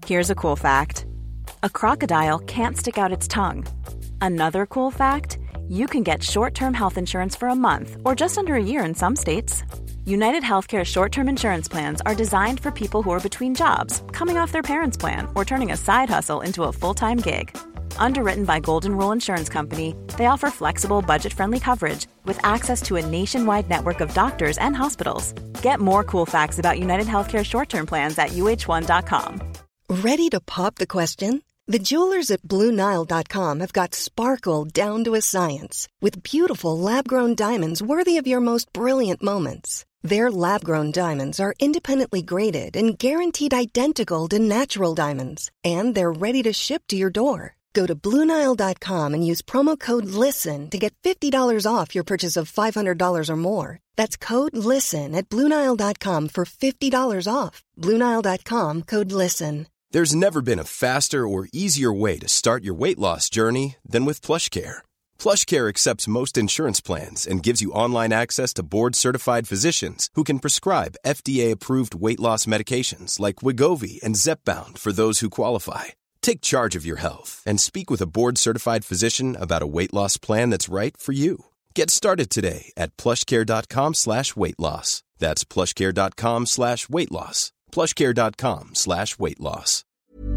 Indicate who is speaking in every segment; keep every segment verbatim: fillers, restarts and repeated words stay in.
Speaker 1: Here's a cool fact. A crocodile can't stick out its tongue. Another cool fact, you can get short-term health insurance for a month or just under a year in some states. United Healthcare short-term insurance plans are designed for people who are between jobs, coming off their parents' plan, or turning a side hustle into a full-time gig. Underwritten by Golden Rule Insurance Company, they offer flexible, budget-friendly coverage with access to a nationwide network of doctors and hospitals. Get more cool facts about United Healthcare short-term plans at U H one dot com.
Speaker 2: Ready to pop the question? The jewelers at Blue Nile dot com have got sparkle down to a science with beautiful lab-grown diamonds worthy of your most brilliant moments. Their lab-grown diamonds are independently graded and guaranteed identical to natural diamonds, and they're ready to ship to your door. Go to Blue Nile dot com and use promo code LISTEN to get fifty dollars off your purchase of five hundred dollars or more. That's code LISTEN at Blue Nile dot com for fifty dollars off. Blue Nile dot com, code LISTEN.
Speaker 3: There's never been a faster or easier way to start your weight loss journey than with PlushCare. PlushCare accepts most insurance plans and gives you online access to board-certified physicians who can prescribe F D A-approved weight loss medications like Wegovy and Zepbound for those who qualify. Take charge of your health and speak with a board-certified physician about a weight loss plan that's right for you. Get started today at plushcare.com slash weight loss. That's plushcare.com slash weight loss. plushcare.com slash weight loss.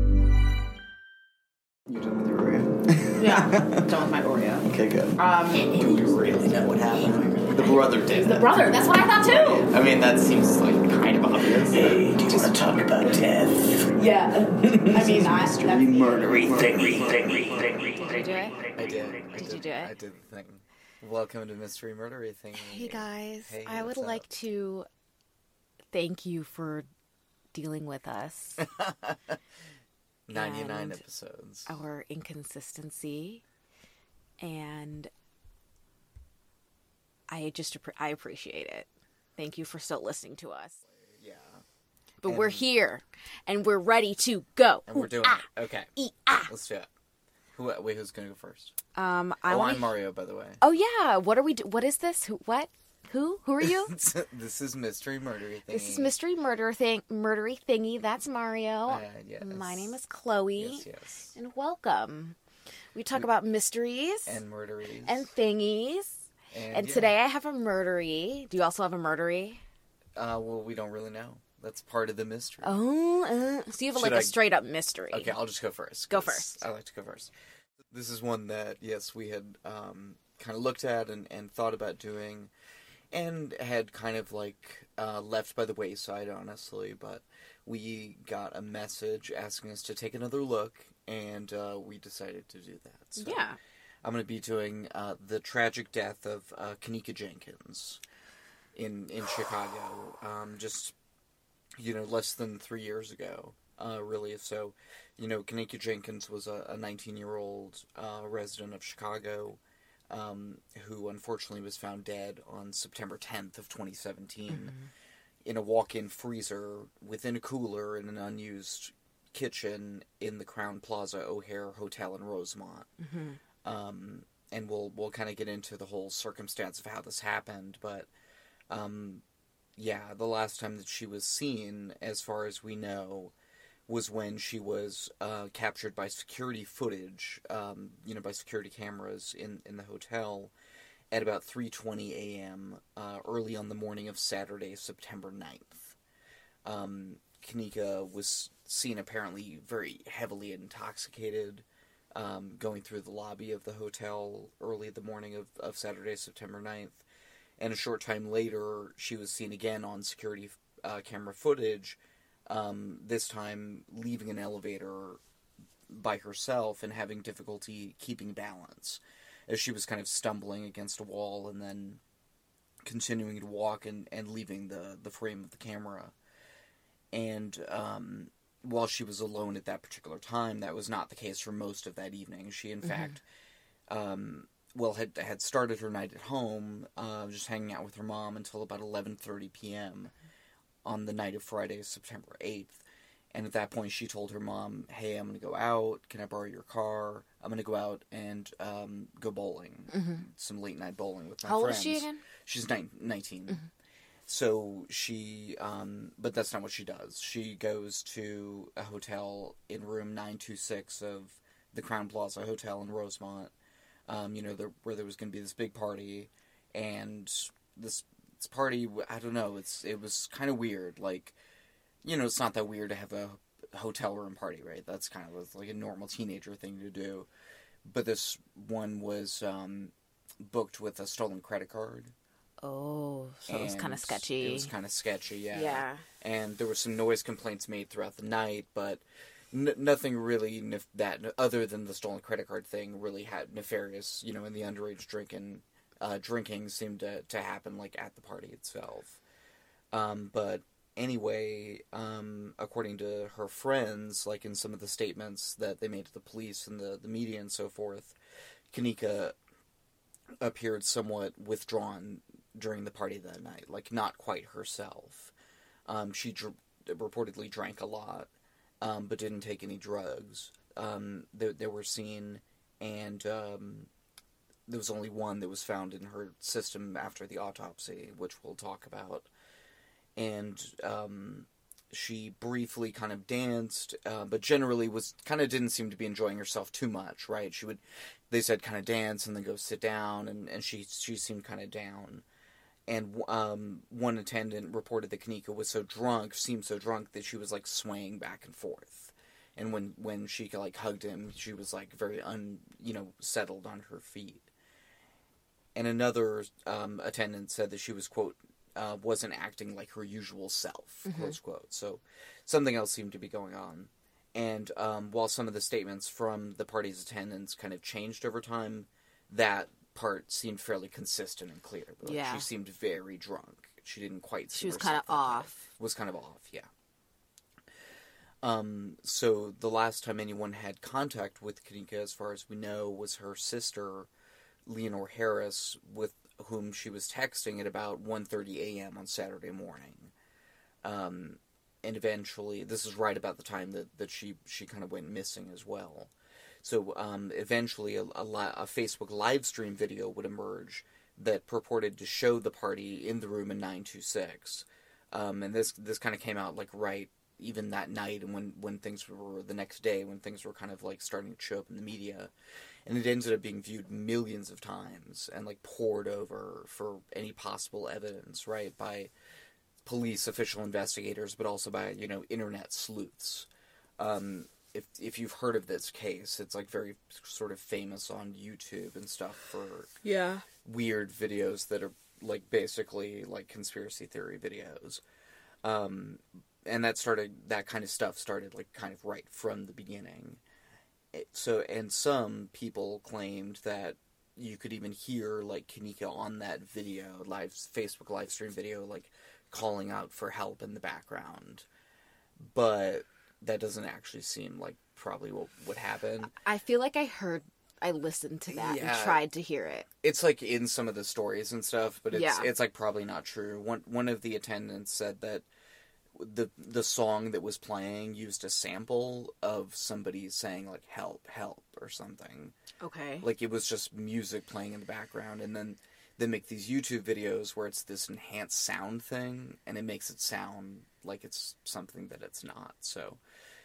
Speaker 4: You're done with your Oreo?
Speaker 5: Yeah, done with my Oreo.
Speaker 4: Okay, good.
Speaker 5: Um,
Speaker 4: Do we really know what happened? The brother did.
Speaker 5: The brother, that's what I thought too.
Speaker 4: I mean, that seems like kind of obvious.
Speaker 6: Hey, do you want to talk about death?
Speaker 5: Yeah. I mean, I...
Speaker 6: Mystery murdery thingy, thingy, thingy.
Speaker 5: Did you do it?
Speaker 4: I did. I
Speaker 5: Did
Speaker 4: did
Speaker 5: you do it?
Speaker 4: I did the thing. Welcome to Mystery Murdery Thing.
Speaker 5: Hey guys,
Speaker 4: Hey,
Speaker 5: I would
Speaker 4: what's
Speaker 5: like
Speaker 4: up?
Speaker 5: to thank you for dealing with us.
Speaker 4: ninety-nine
Speaker 5: And
Speaker 4: episodes.
Speaker 5: Our inconsistency, and I just appre- I appreciate it. Thank you for still listening to us.
Speaker 4: Yeah.
Speaker 5: But
Speaker 4: And-
Speaker 5: we're here, and we're ready to go.
Speaker 4: And we're doing
Speaker 5: Ooh, ah,
Speaker 4: it. Okay.
Speaker 5: ee, ah.
Speaker 4: Let's do it. Who, wait, who's going to go first?
Speaker 5: Um, I
Speaker 4: oh,
Speaker 5: want.
Speaker 4: I'm Mario, by the way.
Speaker 5: Oh yeah, what are we? Do- what is this? Who? What? Who? Who are you?
Speaker 4: This is Mystery Murdery Thing.
Speaker 5: This is mystery murder thing, murdery thingy. That's Mario.
Speaker 4: Uh, yes.
Speaker 5: My name is Chloe,
Speaker 4: Yes, yes.
Speaker 5: and welcome. We talk about mysteries
Speaker 4: And murderies.
Speaker 5: and thingies.
Speaker 4: And,
Speaker 5: And
Speaker 4: yeah.
Speaker 5: today I have a murdery. Do you also have a murdery?
Speaker 4: Uh, well, we don't really know. That's part of the mystery.
Speaker 5: Oh, uh, so you have
Speaker 4: Should
Speaker 5: like a
Speaker 4: I-
Speaker 5: straight up mystery.
Speaker 4: Okay, I'll just go first.
Speaker 5: Go
Speaker 4: 'cause
Speaker 5: first.
Speaker 4: I like to go first. This is one that, yes, we had um, kind of looked at and, and thought about doing, and had kind of like uh, left by the wayside, honestly, but we got a message asking us to take another look, and uh, we decided to do that. So
Speaker 5: Yeah.
Speaker 4: I'm going to be doing uh, the tragic death of uh, Kenneka Jenkins in, in Chicago, um, just, you know, less than three years ago. Uh, really, so, you know, Kenneka Jenkins was a nineteen-year-old uh, resident of Chicago um, who unfortunately was found dead on September tenth of twenty seventeen mm-hmm. in a walk-in freezer within a cooler in an unused kitchen in the Crowne Plaza O'Hare Hotel in Rosemont. Mm-hmm. Um, and we'll we'll kind of get into the whole circumstance of how this happened, but um, yeah, the last time that she was seen, as far as we know, was when she was uh, captured by security footage, um, you know, by security cameras in, in the hotel at about three twenty a.m. Uh, early on the morning of Saturday, September ninth. Um, Kenneka was seen apparently very heavily intoxicated, um, going through the lobby of the hotel early the morning of, of Saturday, September ninth. And a short time later, she was seen again on security uh, camera footage, Um, this time leaving an elevator by herself and having difficulty keeping balance, as she was kind of stumbling against a wall and then continuing to walk and, and leaving the, the frame of the camera. And um, while she was alone at that particular time, that was not the case for most of that evening. She, in mm-hmm. fact, um, well, had had started her night at home, uh, just hanging out with her mom until about eleven thirty p.m., on the night of Friday, September eighth. And at that point, she told her mom, hey, I'm going to go out. Can I borrow your car? I'm going to go out and um, go bowling. Mm-hmm. Some late-night bowling with my
Speaker 5: How
Speaker 4: friends.
Speaker 5: How old is she again?
Speaker 4: She's nine, nineteen. Mm-hmm. so she, um, but that's not what she does. She goes to a hotel in room nine two six of the Crown Plaza Hotel in Rosemont, um, you know, the, where there was going to be this big party, and this, this party, I don't know, it's it was kind of weird. Like, you know, it's not that weird to have a hotel room party, right? That's kind of like a normal teenager thing to do. But this one was um, booked with a stolen credit card.
Speaker 5: Oh, so it was kind of sketchy.
Speaker 4: It was kind of sketchy, yeah.
Speaker 5: Yeah.
Speaker 4: And there were some noise complaints made throughout the night, but n- nothing really nef- that, other than the stolen credit card thing, really had nefarious, you know, and the underage drinking, uh, drinking seemed to, to happen, like, at the party itself. Um, but anyway, um, according to her friends, like in some of the statements that they made to the police and the, the media and so forth, Kenneka appeared somewhat withdrawn during the party that night, like not quite herself. Um, she dr- reportedly drank a lot, um, but didn't take any drugs. Um, they, they were seen, and um, there was only one that was found in her system after the autopsy, which we'll talk about. And um, she briefly kind of danced, uh, but generally was kind of didn't seem to be enjoying herself too much, right? She would, they said, kind of dance and then go sit down, and, and she she seemed kind of down. And um, one attendant reported that Kenneka was so drunk, seemed so drunk, that she was, like, swaying back and forth. And when, when she, like, hugged him, she was, like, very, un, you know, settled on her feet. And another um, attendant said that she was, quote, uh, wasn't acting like her usual self, mm-hmm. close quote. So something else seemed to be going on. And um, while some of the statements from the party's attendants kind of changed over time, that part seemed fairly consistent and clear. Like,
Speaker 5: yeah.
Speaker 4: She seemed very drunk. She didn't quite see
Speaker 5: She was
Speaker 4: herself
Speaker 5: kind of off.
Speaker 4: Was kind of off, yeah. Um, so the last time anyone had contact with Kenneka, as far as we know, was her sister, Leonore Harris, with whom she was texting at about one thirty a.m. on Saturday morning. Um, and eventually, this is right about the time that, that she, she kind of went missing as well. So um, eventually a, a, a Facebook live stream video would emerge that purported to show the party in the room in nine two six. Um, and this this kind of came out like right even that night, and when, when things were, the next day, when things were kind of like starting to show up in the media. And it ended up being viewed millions of times and like poured over for any possible evidence, right, by police official investigators, but also by, you know, internet sleuths. Um, if if you've heard of this case, it's like very sort of famous on YouTube and stuff for
Speaker 5: yeah
Speaker 4: weird videos that are like basically like conspiracy theory videos. Um, and that started, that kind of stuff started like kind of right from the beginning. It, so, and some people claimed that you could even hear like Kenneka on that video, live Facebook live stream video, like calling out for help in the background. But that doesn't actually seem like probably what would happen.
Speaker 5: I feel like I heard, I listened to that
Speaker 4: Yeah.
Speaker 5: and tried to hear it.
Speaker 4: It's like in some of the stories and stuff, but it's
Speaker 5: Yeah.
Speaker 4: it's like probably not true. One one of the attendants said that the the song that was playing used a sample of somebody saying like help, help or something.
Speaker 5: Okay.
Speaker 4: Like it was just music playing in the background, and then they make these YouTube videos where it's this enhanced sound thing, and it makes it sound like it's something that it's not. So,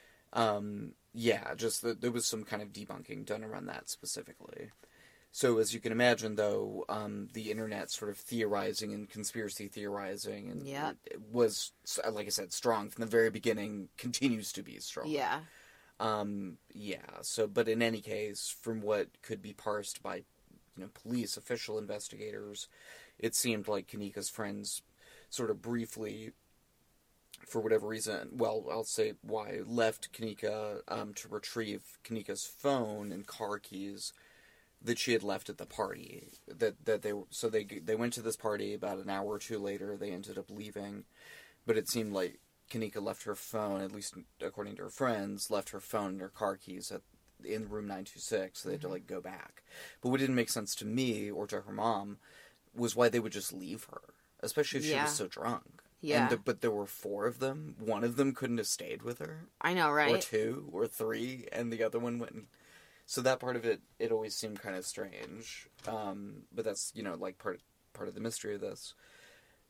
Speaker 4: um, yeah, just the, there was some kind of debunking done around that specifically. So, as you can imagine, though, um, the internet sort of theorizing and conspiracy theorizing and
Speaker 5: Yep.
Speaker 4: it, it was, like I said, strong from the very beginning, continues to be strong.
Speaker 5: Yeah.
Speaker 4: Um, yeah, so, but in any case, from what could be parsed by, you know, police, official investigators, it seemed like Kenneka's friends sort of briefly, for whatever reason, well, I'll say why, left Kenneka, um, to retrieve Kenneka's phone and car keys that she had left at the party. That, that they, so they, they went to this party. About an hour or two later, they ended up leaving, but it seemed like Kenneka left her phone, at least according to her friends, left her phone and her car keys at in room nine two six, so they had to, like, go back. But what didn't make sense to me, or to her mom, was why they would just leave her. Especially if she
Speaker 5: Yeah.
Speaker 4: was so drunk.
Speaker 5: Yeah.
Speaker 4: And the, but there were four of them. One of them couldn't have stayed with her.
Speaker 5: I know, right?
Speaker 4: Or two, or three, and the other one went and... So that part of it, it always seemed kind of strange. Um, but that's, you know, like, part, part of the mystery of this.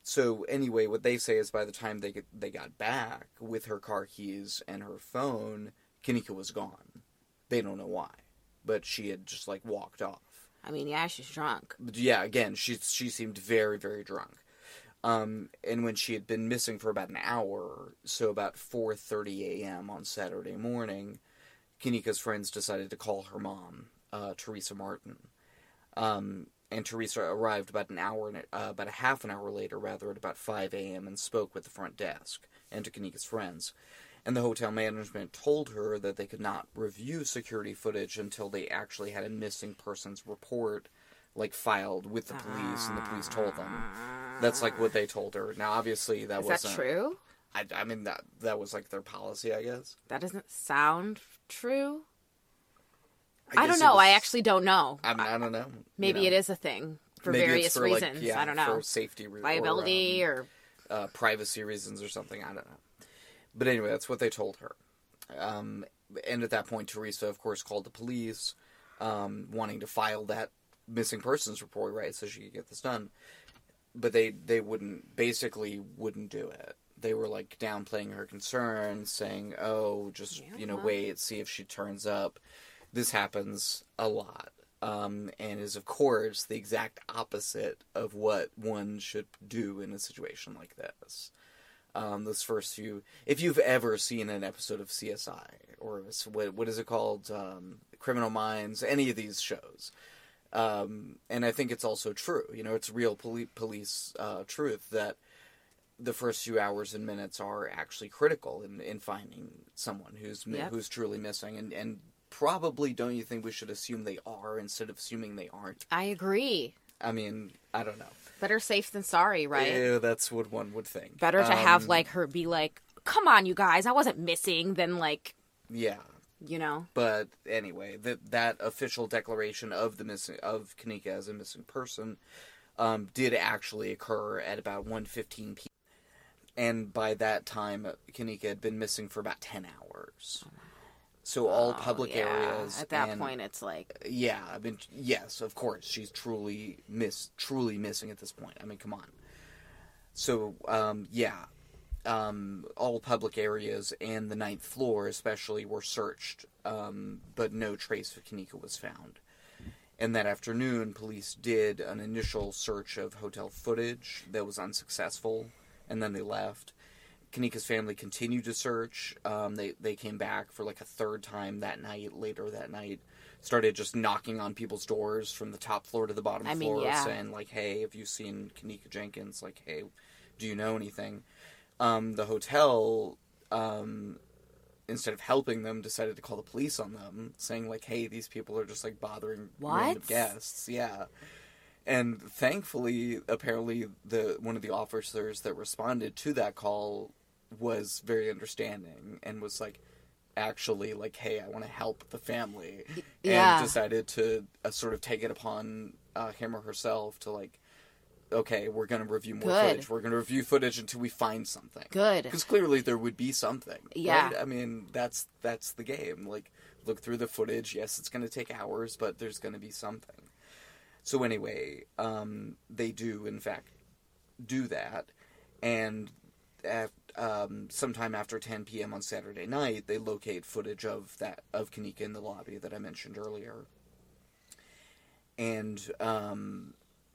Speaker 4: So anyway, what they say is by the time they get, they got back with her car keys and her phone, Kenneka was gone. They don't know why, but she had just like walked off.
Speaker 5: I mean, yeah, she's drunk.
Speaker 4: Yeah, again, she she seemed very, very drunk. Um, and when she had been missing for about an hour, so about four thirty a.m. on Saturday morning, Kenneka's friends decided to call her mom, uh, Teresa Martin. Um, and Teresa arrived about an hour, and uh, about a half an hour later, rather, at about five a.m. and spoke with the front desk and to Kenneka's friends. And the hotel management told her that they could not review security footage until they actually had a missing persons report, like, filed with the police, and the police told them. That's, like, what they told her. Now, obviously, that
Speaker 5: Is
Speaker 4: wasn't...
Speaker 5: that true?
Speaker 4: I, I mean, that that was, like, their policy, I guess.
Speaker 5: That doesn't sound true.
Speaker 4: I,
Speaker 5: I don't
Speaker 4: guess it
Speaker 5: know.
Speaker 4: was-
Speaker 5: I actually don't know.
Speaker 4: I, mean, I don't know.
Speaker 5: Maybe
Speaker 4: you know.
Speaker 5: it is a thing for
Speaker 4: Maybe it's
Speaker 5: various
Speaker 4: for, like,
Speaker 5: reasons.
Speaker 4: yeah,
Speaker 5: I don't know.
Speaker 4: for safety re-
Speaker 5: Liability
Speaker 4: or... Um,
Speaker 5: or...
Speaker 4: uh, privacy reasons or something, I don't know. But anyway, that's what they told her. Um, and at that point, Teresa, of course, called the police, um, wanting to file that missing persons report, right, so she could get this done. But they, they wouldn't, basically wouldn't do it. They were, like, downplaying her concerns, saying, oh, just,
Speaker 5: Yeah.
Speaker 4: you know, wait, see if she turns up. This happens a lot. Um, and is, of course, the exact opposite of what one should do in a situation like this. Um, those first few... If you've ever seen an episode of C S I, or what, what is it called? Um, Criminal Minds, any of these shows. Um, and I think it's also true. You know, it's real poli- police uh, truth that the first few hours and minutes are actually critical in, in finding someone who's mi-
Speaker 5: Yep.
Speaker 4: who's truly missing. And, and probably, don't you think we should assume they are instead of assuming they aren't?
Speaker 5: I agree.
Speaker 4: I mean, I don't know.
Speaker 5: Better safe than sorry, right?
Speaker 4: Yeah, that's what one would think.
Speaker 5: Better to have,
Speaker 4: Um,
Speaker 5: like, her be like, come on, you guys, I wasn't missing, than, like,
Speaker 4: Yeah.
Speaker 5: you know?
Speaker 4: But anyway, that that official declaration of the missing of Kenneka as a missing person um, did actually occur at about one fifteen p.m. And by that time, Kenneka had been missing for about ten hours. So all public
Speaker 5: Oh, yeah.
Speaker 4: areas.
Speaker 5: At that
Speaker 4: and,
Speaker 5: point, it's like...
Speaker 4: Yeah, I mean, yes, of course, she's truly miss, truly missing at this point. I mean, come on. So, um, yeah, um, all public areas and the ninth floor, especially, were searched, um, but no trace of Kenneka was found. And that afternoon, police did an initial search of hotel footage that was unsuccessful, and then they left. Kenneka's family continued to search. Um, they, they came back for like a third time that night, later that night. Started just knocking on people's doors from the top floor to the bottom
Speaker 5: I mean,
Speaker 4: floor,
Speaker 5: yeah.
Speaker 4: saying like, hey, have you seen Kenneka Jenkins? Like, hey, do you know anything? Um, the hotel, um, instead of helping them, decided to call the police on them, saying like, hey, these people are just like bothering
Speaker 5: What?
Speaker 4: random guests. Yeah. And thankfully, apparently, the one of the officers that responded to that call was very understanding and was like, actually, like, hey, I want to help the family.
Speaker 5: Yeah.
Speaker 4: And decided to uh, sort of take it upon uh, him or herself to, like, okay, we're going to review more
Speaker 5: Good.
Speaker 4: footage. We're going to review footage until we find something.
Speaker 5: Good.
Speaker 4: Because clearly there would be something.
Speaker 5: Yeah.
Speaker 4: Right? I mean, that's that's the game. Like, look through the footage. Yes, it's going to take hours, but there's going to be something. So anyway, um, they do, in fact, do that. And at, um, sometime after ten p.m. on Saturday night, they locate footage of that of Kenneka in the lobby that I mentioned earlier. And um,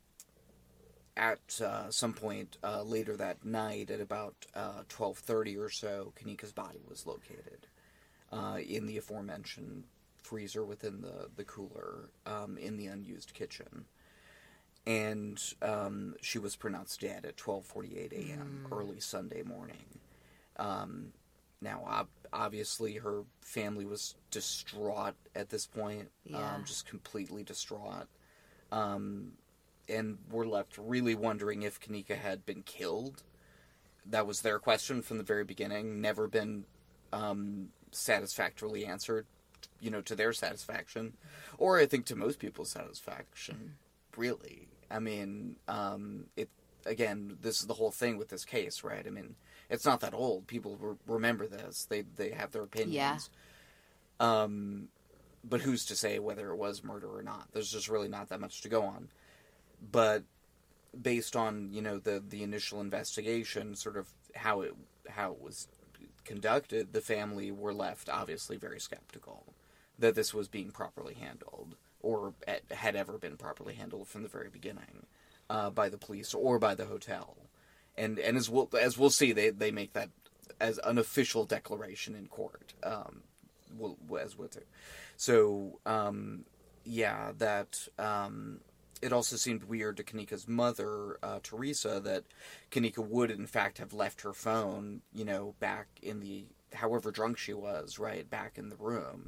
Speaker 4: at uh, some point uh, later that night, at about uh, twelve thirty or so, Kenneka's body was located uh, in the aforementioned freezer within the, the cooler um, in the unused kitchen. And um, she was pronounced dead at twelve forty-eight a.m. Mm. early Sunday morning. Um, now, ob- obviously, her family was distraught at this point,
Speaker 5: Yeah.
Speaker 4: um, just completely distraught. Um, and were left really wondering if Kenneka had been killed. That was their question from the very beginning, never been um, satisfactorily answered, you know, to their satisfaction. Or I think to most people's satisfaction, really. I mean, um, it again, this is the whole thing with this case, right? I mean, it's not that old. People re- remember this. They they have their opinions. Yeah. Um, but who's to say whether it was murder or not? There's just really not that much to go on. But based on, you know, the, the initial investigation, sort of how it how it was conducted, the family were left obviously very skeptical that this was being properly handled, or had ever been properly handled from the very beginning, uh, by the police or by the hotel. And and as we'll, as we'll see, they, they make that as an official declaration in court, um, we'll, as we'll do. So, um, yeah, that... Um, it also seemed weird to Kanika's mother, uh, Teresa, that Kanika would, in fact, have left her phone, you know, back in the... however drunk she was, right, back in the room.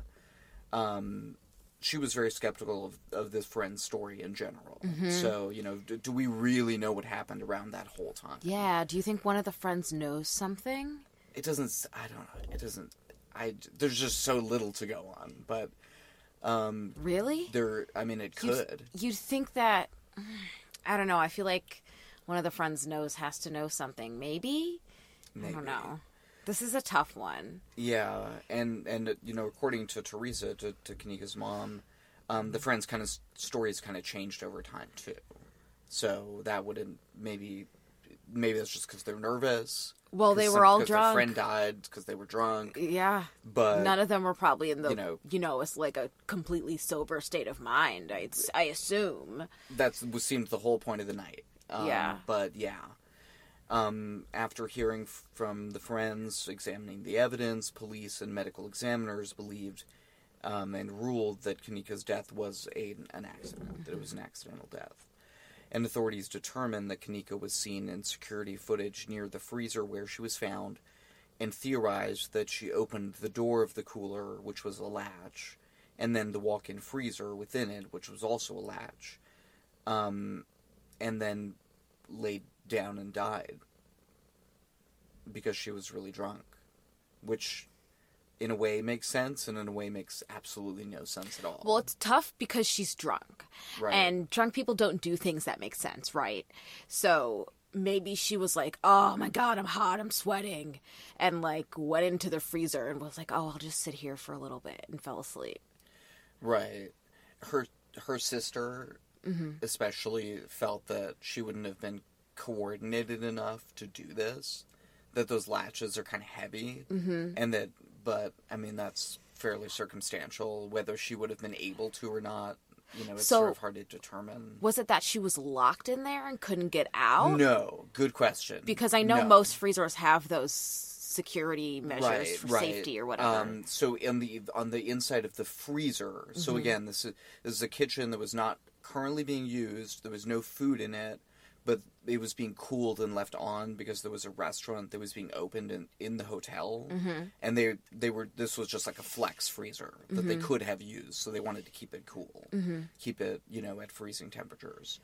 Speaker 4: Um, she was very skeptical of, of this friend's story in general. Mm-hmm. So, you know, do, do we really know what happened around that whole time?
Speaker 5: Yeah, do you think one of the friends knows something?
Speaker 4: It doesn't... I don't know. It doesn't... I, there's just so little to go on, but... Um,
Speaker 5: really?
Speaker 4: There, I mean, it could.
Speaker 5: You'd, you'd think that, I don't know, I feel like one of the friends knows has to know something. Maybe? Maybe. I don't know. This is a tough one.
Speaker 4: Yeah, and, and you know, according to Teresa, to, to Kanika's mom, um, the friends' kind of stories kind of changed over time, too. So that wouldn't, maybe, maybe that's just because they're nervous.
Speaker 5: Well, they were all
Speaker 4: drunk.
Speaker 5: Their
Speaker 4: friend died because they were drunk.
Speaker 5: Yeah.
Speaker 4: But
Speaker 5: none of them were probably in the,
Speaker 4: you know,
Speaker 5: you know, it's like a completely sober state of mind, I, I assume.
Speaker 4: That seemed the whole point of the night. Um,
Speaker 5: yeah.
Speaker 4: But, yeah. Um, after hearing f- from the friends, examining the evidence, police and medical examiners believed um, and ruled that Kanika's death was a, an accident, mm-hmm. that it was an accidental death. And authorities determined that Kanika was seen in security footage near the freezer where she was found, and theorized that she opened the door of the cooler, which was a latch, and then the walk-in freezer within it, which was also a latch, um, and then laid down and died because she was really drunk, which... in a way makes sense, and in a way makes absolutely no sense at all.
Speaker 5: Well, it's tough because she's drunk.
Speaker 4: Right.
Speaker 5: And drunk people don't do things that make sense, right? So maybe she was like, oh my god, I'm hot, I'm sweating. And like went into the freezer and was like, oh, I'll just sit here for a little bit, and fell asleep.
Speaker 4: Right. Her, her sister mm-hmm. especially felt that she wouldn't have been coordinated enough to do this. That those latches are kind of heavy. Mm-hmm. And that... But, I mean, that's fairly circumstantial. Whether she would have been able to or not, you know, it's
Speaker 5: so,
Speaker 4: sort of hard to determine.
Speaker 5: Was it that she was locked in there and couldn't get out?
Speaker 4: No. Good question.
Speaker 5: Because I know
Speaker 4: no.
Speaker 5: most freezers have those security measures
Speaker 4: right,
Speaker 5: for
Speaker 4: right.
Speaker 5: safety or whatever.
Speaker 4: Um, so, in the on the inside of the freezer, mm-hmm. so again, this is, this is a kitchen that was not currently being used. There was no food in it. But it was being cooled and left on because there was a restaurant that was being opened in, in the hotel. Mm-hmm. And they they were this was just like a flex freezer that mm-hmm. they could have used. So they wanted to keep it cool. Mm-hmm. Keep it, you know, at freezing temperatures.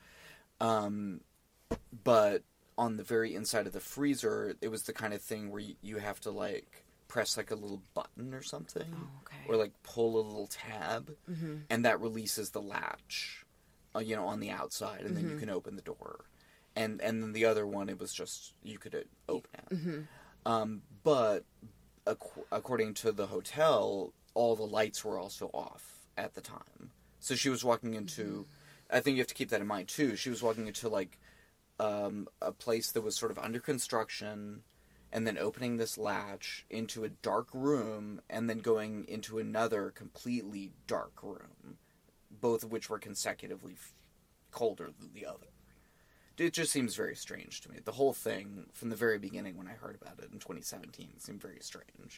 Speaker 4: Um, but on the very inside of the freezer, it was the kind of thing where you, you have to, like, press, like, a little button or something.
Speaker 5: Oh, okay.
Speaker 4: Or, like, pull a little tab. Mm-hmm. And that releases the latch, uh, you know, on the outside. And mm-hmm. then you can open the door. And and then the other one, it was just, you could open it. Mm-hmm. Um, but ac- according to the hotel, all the lights were also off at the time. So she was walking into, mm-hmm. I think you have to keep that in mind too, she was walking into like um, a place that was sort of under construction, and then opening this latch into a dark room, and then going into another completely dark room, both of which were consecutively f- colder than the other. It just seems very strange to me. The whole thing, from the very beginning when I heard about it in twenty seventeen, seemed very strange.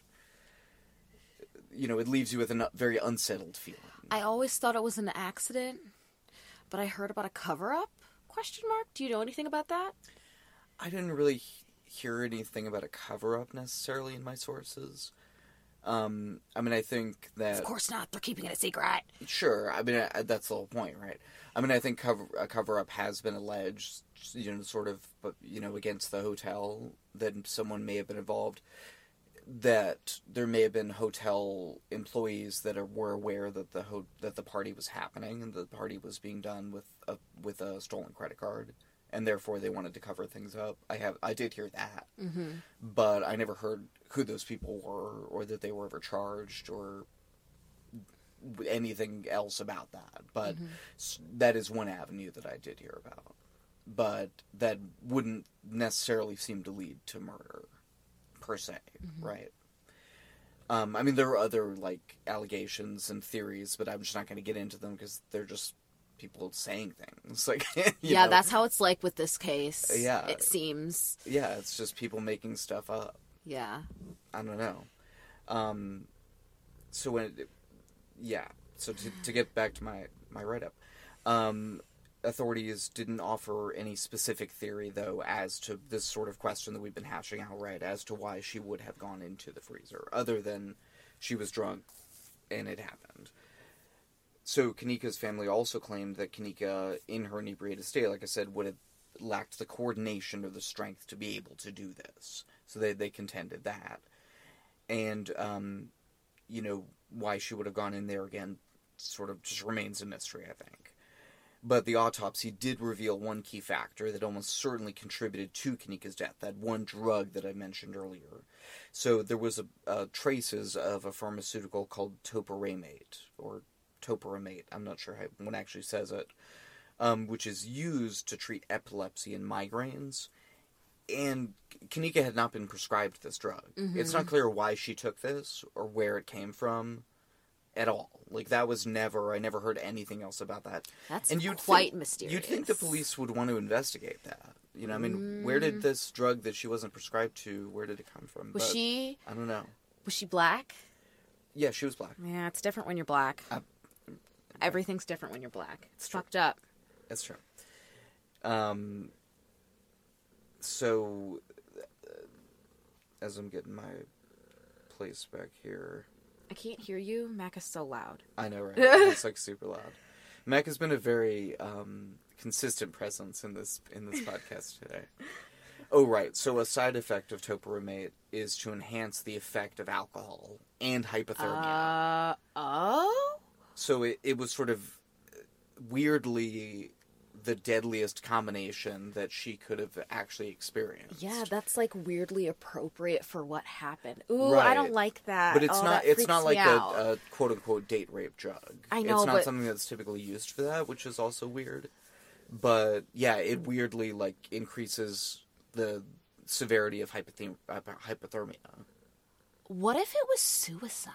Speaker 4: You know, it leaves you with a very unsettled feeling.
Speaker 5: I always thought it was an accident, but I heard about a cover-up, question mark? Do you know anything about that?
Speaker 4: I didn't really hear anything about a cover-up necessarily in my sources. Um, I mean, I think that...
Speaker 5: Of course not. They're keeping it a secret.
Speaker 4: Sure. I mean, I, that's the whole point, right? I mean, I think cover, a cover-up has been alleged, you know, sort of, you know, against the hotel, that someone may have been involved, that there may have been hotel employees that are, were aware that the ho- that the party was happening and the party was being done with a, with a stolen credit card, and therefore they wanted to cover things up. I have, I did hear that, mm-hmm. but I never heard who those people were, or that they were ever charged, or anything else about that. But mm-hmm. that is one avenue that I did hear about. but that wouldn't necessarily seem to lead to murder, per se, mm-hmm. right? Um, I mean, there are other, like, allegations and theories, but I'm just not going to get into them because they're just people saying things. Like,
Speaker 5: yeah,
Speaker 4: know?
Speaker 5: That's how it's like with this case.
Speaker 4: Yeah.
Speaker 5: It seems.
Speaker 4: Yeah, it's just people making stuff up.
Speaker 5: Yeah.
Speaker 4: I don't know. Um, so when, it, yeah, so to, to get back to my, my write-up, um, authorities didn't offer any specific theory, though, as to this sort of question that we've been hashing out, right, as to why she would have gone into the freezer, other than she was drunk and it happened. So Kanika's family also claimed that Kanika, in her inebriated state, like I said, would have lacked the coordination or the strength to be able to do this. So they, they contended that. And, um, you know, why she would have gone in there again sort of just remains a mystery, I think. But the autopsy did reveal one key factor that almost certainly contributed to Kanika's death, that one drug that I mentioned earlier. So there was a, uh, traces of a pharmaceutical called topiramate, or topiramate, I'm not sure how one actually says it, um, which is used to treat epilepsy and migraines. And Kanika had not been prescribed this drug. Mm-hmm. It's not clear why she took this, or where it came from. At all. Like, that was never, I never heard anything else about that.
Speaker 5: That's
Speaker 4: and you'd
Speaker 5: quite
Speaker 4: think,
Speaker 5: mysterious.
Speaker 4: You'd think the police would want to investigate that. You know, I mean, mm. where did this drug that she wasn't prescribed to, where did it come from?
Speaker 5: Was but, she...
Speaker 4: I don't know.
Speaker 5: Was she black?
Speaker 4: Yeah, she was black.
Speaker 5: Yeah, it's different when you're black. Uh, Everything's different when you're black. It's fucked up.
Speaker 4: That's true. Um, so, uh, as I'm getting my place back here...
Speaker 5: I can't hear you. Mac is so loud.
Speaker 4: I know, right? It's like super loud. Mac has been a very um, consistent presence in this in this podcast today. Oh, right. So a side effect of topiramate is to enhance the effect of alcohol and hypothermia.
Speaker 5: Uh, oh?
Speaker 4: So it, it was sort of weirdly the deadliest combination that she could have actually experienced.
Speaker 5: Yeah, that's like weirdly appropriate for what happened. Ooh,
Speaker 4: right.
Speaker 5: I don't like that.
Speaker 4: But it's
Speaker 5: oh,
Speaker 4: not. It's not like a, a quote unquote date rape drug.
Speaker 5: I know,
Speaker 4: it's not
Speaker 5: but...
Speaker 4: something that's typically used for that, which is also weird. But yeah, it weirdly like increases the severity of hypothem- hypothermia.
Speaker 5: What if it was suicide?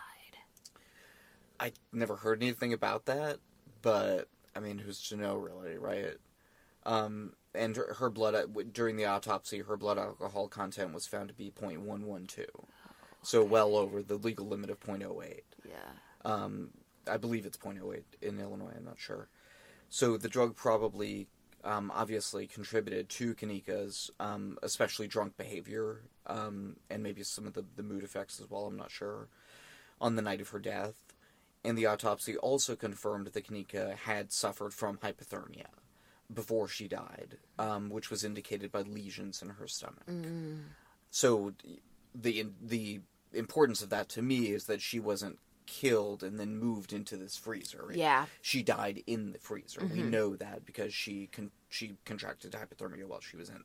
Speaker 4: I never heard anything about that, but. I mean, who's to know, really, right? Um, and her, her blood, during the autopsy, her blood alcohol content was found to be zero point one one two. Oh, okay. So well over the legal limit of zero point zero eight.
Speaker 5: Yeah.
Speaker 4: Um, I believe it's zero point zero eight in Illinois, I'm not sure. So the drug probably, um, obviously contributed to Kanika's, um, especially drunk behavior, um, and maybe some of the, the mood effects as well, I'm not sure, on the night of her death. And the autopsy also confirmed that Kanika had suffered from hypothermia before she died, um, which was indicated by lesions in her stomach. Mm. So the the importance of that to me is that she wasn't killed and then moved into this freezer.
Speaker 5: Yeah.
Speaker 4: She died in the freezer. Mm-hmm. We know that because she con- she contracted hypothermia while she was in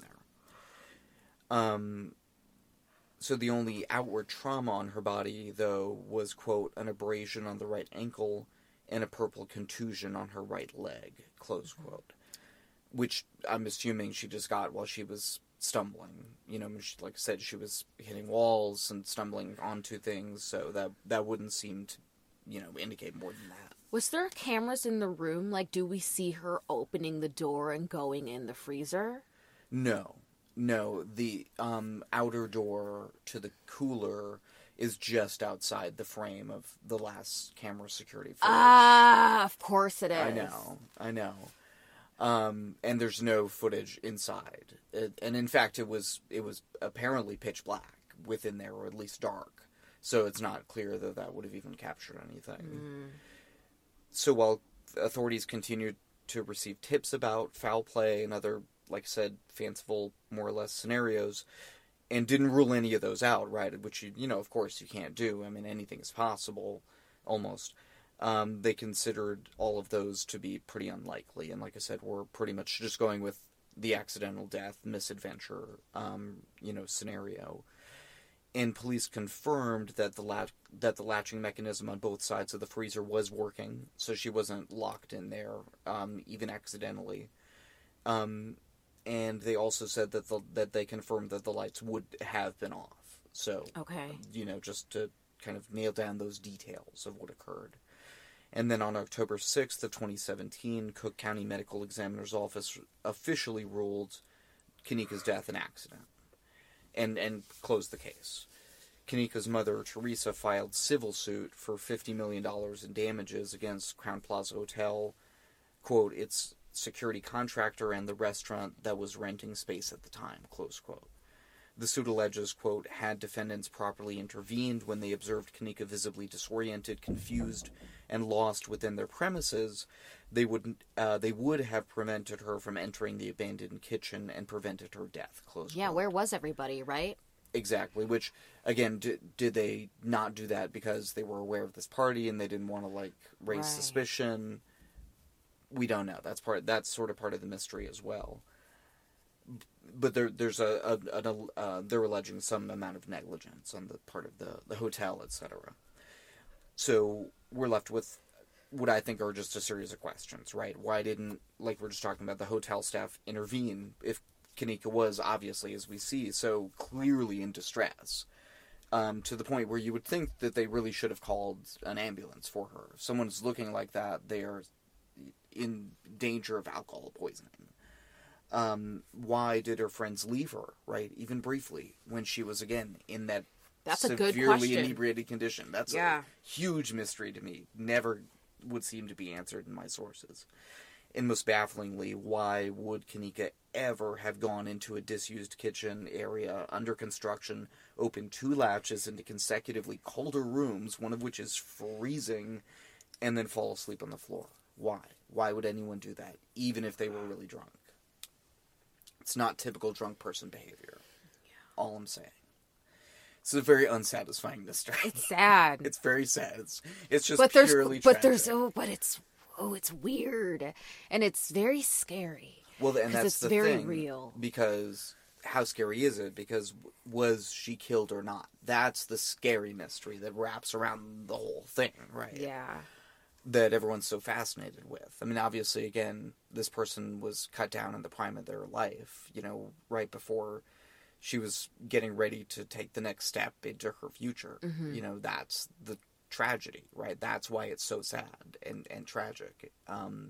Speaker 4: there. Um... So the only outward trauma on her body, though, was, quote, an abrasion on the right ankle and a purple contusion on her right leg, close quote. Which I'm assuming she just got while she was stumbling. You know, she, like I said, she was hitting walls and stumbling onto things, so that that wouldn't seem to, you know, indicate more than that.
Speaker 5: Was there cameras in the room? Like, do we see her opening the door and going in the freezer?
Speaker 4: No. No, the um, outer door to the cooler is just outside the frame of the last camera security footage.
Speaker 5: Ah, of course it is.
Speaker 4: I know, I know. Um, and there's no footage inside. It, and in fact, it was it was apparently pitch black within there, or at least dark. So it's not clear that that would have even captured anything. Mm. So while authorities continued to receive tips about foul play and other, like I said, fanciful, more or less, scenarios, and didn't rule any of those out, right? Which, you, you know, of course you can't do. I mean, anything is possible, almost. Um, they considered all of those to be pretty unlikely, and like I said, we're pretty much just going with the accidental death, misadventure, um, you know, scenario. And police confirmed that the latch, that the latching mechanism on both sides of the freezer was working, so she wasn't locked in there, um, even accidentally. Um, and they also said that the, that they confirmed that the lights would have been off. So,
Speaker 5: Okay.
Speaker 4: you know, just to kind of nail down those details of what occurred. And then on October sixth of twenty seventeen, Cook County Medical Examiner's Office officially ruled Kanika's death an accident and, and closed the case. Kanika's mother, Teresa, filed civil suit for fifty million dollars in damages against Crown Plaza Hotel, quote, its security contractor and the restaurant that was renting space at the time, close quote. The suit alleges, quote, had defendants properly intervened when they observed Kanika visibly disoriented, confused, and lost within their premises, they would uh, they would have prevented her from entering the abandoned kitchen and prevented her death, close
Speaker 5: Yeah,
Speaker 4: quote.
Speaker 5: where was everybody, right?
Speaker 4: Exactly, which, again, did, did they not do that because they were aware of this party and they didn't want to, like, raise
Speaker 5: Right.
Speaker 4: suspicion? We don't know. That's part. That's sort of part of the mystery as well. But there, there's a, a, a uh, they're alleging some amount of negligence on the part of the, the hotel, et cetera. So we're left with what I think are just a series of questions, right? Why didn't, like we're just talking about, the hotel staff intervene if Kanika was, obviously, as we see, so clearly in distress, um, to the point where you would think that they really should have called an ambulance for her. If someone's looking like that, they are in danger of alcohol poisoning. Um, why did her friends leave her, right, even briefly, when she was, again, in that
Speaker 5: That's a good
Speaker 4: severely
Speaker 5: question.
Speaker 4: inebriated condition? That's
Speaker 5: Yeah.
Speaker 4: a huge mystery to me. Never would seem to be answered in my sources. And most bafflingly, why would Kanika ever have gone into a disused kitchen area under construction, open two latches into consecutively colder rooms, one of which is freezing, and then fall asleep on the floor? Why? Why would anyone do that, even if they were really drunk? It's not typical drunk person behavior. All I'm saying. It's a very unsatisfying mystery.
Speaker 5: It's sad.
Speaker 4: It's very sad. It's, it's just
Speaker 5: but there's
Speaker 4: purely
Speaker 5: but
Speaker 4: tragic.
Speaker 5: there's oh but it's oh it's weird and it's very scary.
Speaker 4: Well, and
Speaker 5: 'Cause
Speaker 4: that's
Speaker 5: it's
Speaker 4: the
Speaker 5: very
Speaker 4: thing,
Speaker 5: real.
Speaker 4: Because how scary is it? Because was she killed or not? That's the scary mystery that wraps around the whole thing, right?
Speaker 5: Yeah.
Speaker 4: That everyone's so fascinated with. I mean, obviously, again, this person was cut down in the prime of their life, you know, right before she was getting ready to take the next step into her future.
Speaker 5: Mm-hmm.
Speaker 4: You know, that's the tragedy, right? That's why it's so sad and, and tragic. Um,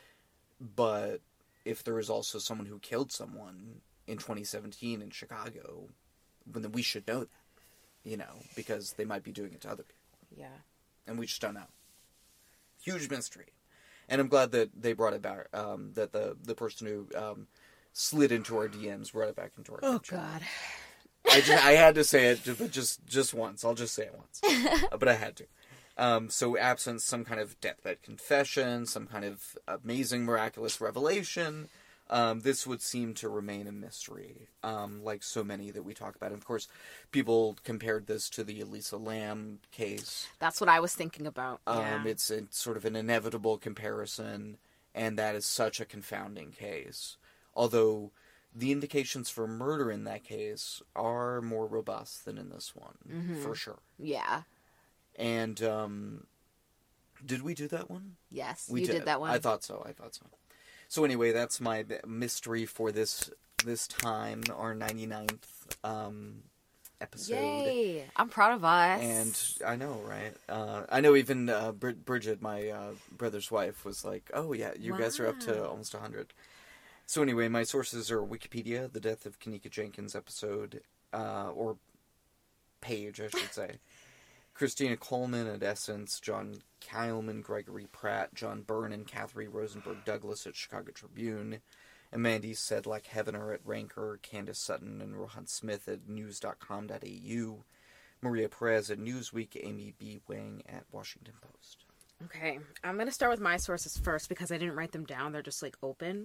Speaker 4: but if there is also someone who killed someone in twenty seventeen in Chicago, then we should know that, you know, because they might be doing it to other people.
Speaker 5: Yeah.
Speaker 4: And we just don't know. Huge mystery. And I'm glad that they brought it back, um, that the, the person who um, slid into our D Ms brought it back into our
Speaker 5: Oh
Speaker 4: kitchen.
Speaker 5: God.
Speaker 4: I, just, I had to say it, but just, just once. I'll just say it once. Uh, but I had to. Um, so absent some kind of deathbed confession, some kind of amazing, miraculous revelation, um, this would seem to remain a mystery, um, like so many that we talk about. And of course, people compared this to the Elisa Lam case.
Speaker 5: That's what I was thinking about.
Speaker 4: Um,
Speaker 5: Yeah.
Speaker 4: it's, it's sort of an inevitable comparison, and that is such a confounding case. Although the indications for murder in that case are more robust than in this one,
Speaker 5: Mm-hmm.
Speaker 4: for sure.
Speaker 5: Yeah.
Speaker 4: And, um, did we do that one?
Speaker 5: Yes.
Speaker 4: We
Speaker 5: you did. that one.
Speaker 4: I thought so, I thought so. So anyway, that's my mystery for this this time, our ninety-ninth um, episode.
Speaker 5: Yay! I'm proud of us.
Speaker 4: And I know, right? Uh, I know even uh, Brid- Bridget, my uh, brother's wife, was like, oh yeah, you guys are up to
Speaker 5: Wow.
Speaker 4: almost one hundred. So anyway, my sources are Wikipedia, the death of Kanika Jenkins episode, uh, or page, I should say. Christina Coleman at Essence, John Kyleman, Gregory Pratt, John Byrne, and Catherine Rosenberg Douglas at Chicago Tribune, and Mandy Sedlak Heavener at Ranker, Candace Sutton and Rohan Smith at news dot com dot a u, Maria Perez at Newsweek, Amy B. Wang at Washington Post.
Speaker 5: Okay, I'm going to start with my sources first because I didn't write them down. They're just like open.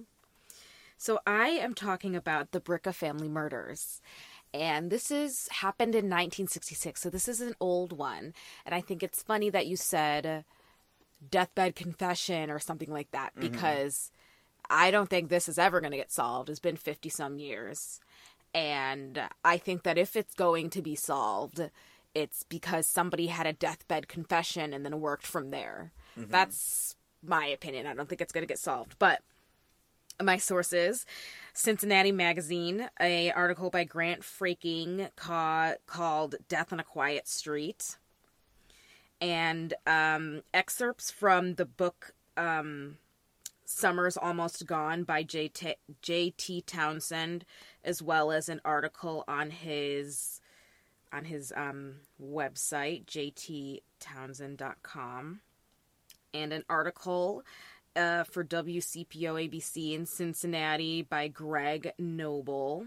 Speaker 5: So I am talking about the Bricca family murders. And this is happened in nineteen sixty-six. So this is an old one. And I think it's funny that you said deathbed confession or something like that, because I don't think this is ever going to get solved. It's been fifty some years. And I think that if it's going to be solved, it's because somebody had a deathbed confession and then worked from there. Mm-hmm. That's my opinion. I don't think it's going to get solved. But My sources: Cincinnati Magazine, a article by Grant Fraking ca- called Death on a Quiet Street, and um, excerpts from the book um, Summer's Almost Gone by J T J T Townsend, as well as an article on his on his um, website, j t townsend dot com, and an article uh, for W C P O A B C in Cincinnati by Greg Noble.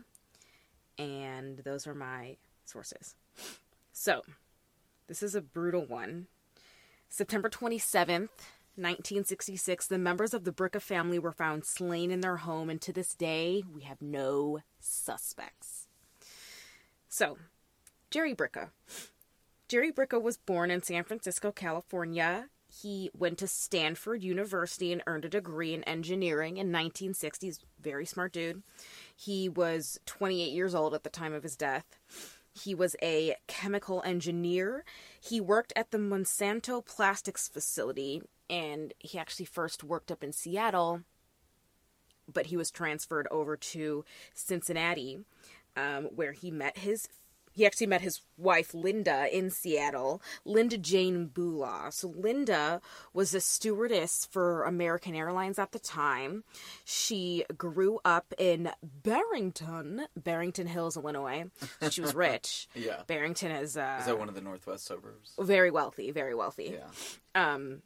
Speaker 5: And those are my sources. So, this is a brutal one. September twenty-seventh, nineteen sixty-six, the members of the Bricka family were found slain in their home, and to this day, we have no suspects. So, Jerry Bricka. Jerry Bricka was born in San Francisco, California. He went to Stanford University and earned a degree in engineering in nineteen sixties. Very smart dude. He was twenty-eight years old at the time of his death. He was a chemical engineer. He worked at the Monsanto Plastics facility, and he actually first worked up in Seattle, but he was transferred over to Cincinnati, um, where he met his He actually met his wife, Linda, in Seattle, Linda Jane Bulaw. So Linda was a stewardess for American Airlines at the time. She grew up in Barrington, Barrington Hills, Illinois. She was rich.
Speaker 4: Yeah.
Speaker 5: Barrington is... Uh,
Speaker 4: Is that one of the northwest suburbs?
Speaker 5: Very wealthy, very wealthy.
Speaker 4: Yeah.
Speaker 5: Um,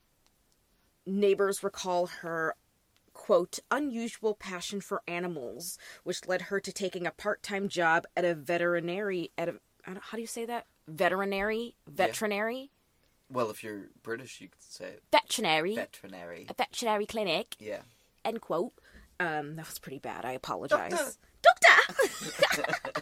Speaker 5: neighbors recall her, quote, unusual passion for animals, which led her to taking a part-time job at a veterinary, at a, how do you say that? Veterinary? Veterinary?
Speaker 4: Yeah. Well, if you're British, you could say it.
Speaker 5: Veterinary.
Speaker 4: Veterinary.
Speaker 5: A veterinary clinic.
Speaker 4: Yeah.
Speaker 5: End quote. Um, that was pretty bad. I apologize.
Speaker 4: Doctor!
Speaker 5: Doctor!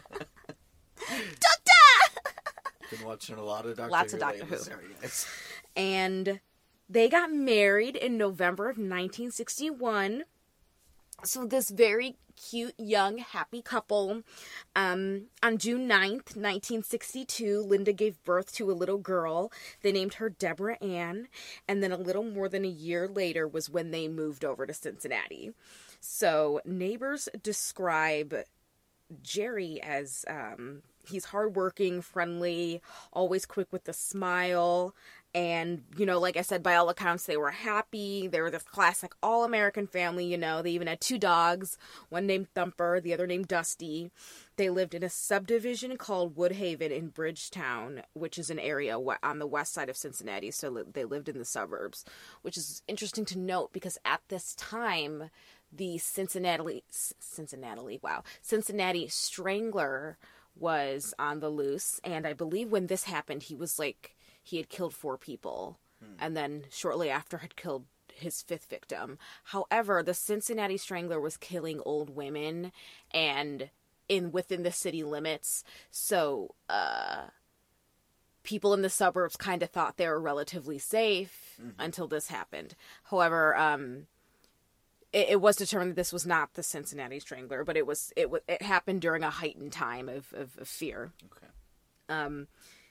Speaker 5: Doctor!
Speaker 4: Been watching a lot of Doctor
Speaker 5: Lots
Speaker 4: Who
Speaker 5: of Doctor
Speaker 4: lately.
Speaker 5: Who.
Speaker 4: Sorry, guys.
Speaker 5: And they got married in November of nineteen sixty-one. So this very cute, young, happy couple. Um, on June ninth, nineteen sixty-two, Linda gave birth to a little girl. They named her Deborah Ann. And then a little more than a year later was when they moved over to Cincinnati. So neighbors describe Jerry as, um, he's hardworking, friendly, always quick with a smile. And, you know, like I said, by all accounts, they were happy. They were this classic all-American family, you know. They even had two dogs, one named Thumper, the other named Dusty. They lived in a subdivision called Woodhaven in Bridgetown, which is an area on the west side of Cincinnati. So they lived in the suburbs, which is interesting to note because at this time, the Cincinnati, Cincinnati, wow, Cincinnati Strangler was on the loose. And I believe when this happened, he was like... he had killed four people, hmm. and then shortly after had killed his fifth victim. However, the Cincinnati Strangler was killing old women and in within the city limits. So, uh, people in the suburbs kind of thought they were relatively safe mm-hmm. until this happened. However, um, it, it was determined that this was not the Cincinnati Strangler, but it was it it happened during a heightened time of of, of fear.
Speaker 4: Okay.
Speaker 5: Um.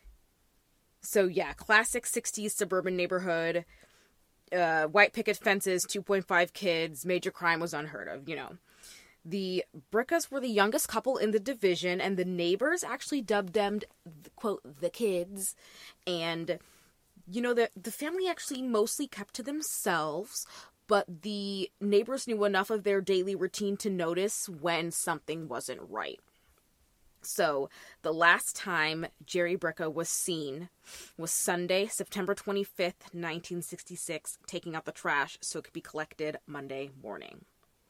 Speaker 5: So, yeah, classic sixties suburban neighborhood, uh, white picket fences, two point five kids, major crime was unheard of, you know. The Brickas were the youngest couple in the division, and the neighbors actually dubbed them, quote, the kids. And, you know, the, the family actually mostly kept to themselves, but the neighbors knew enough of their daily routine to notice when something wasn't right. So, the last time Jerry Bricka was seen was Sunday, September twenty-fifth, nineteen sixty-six, taking out the trash so it could be collected Monday morning.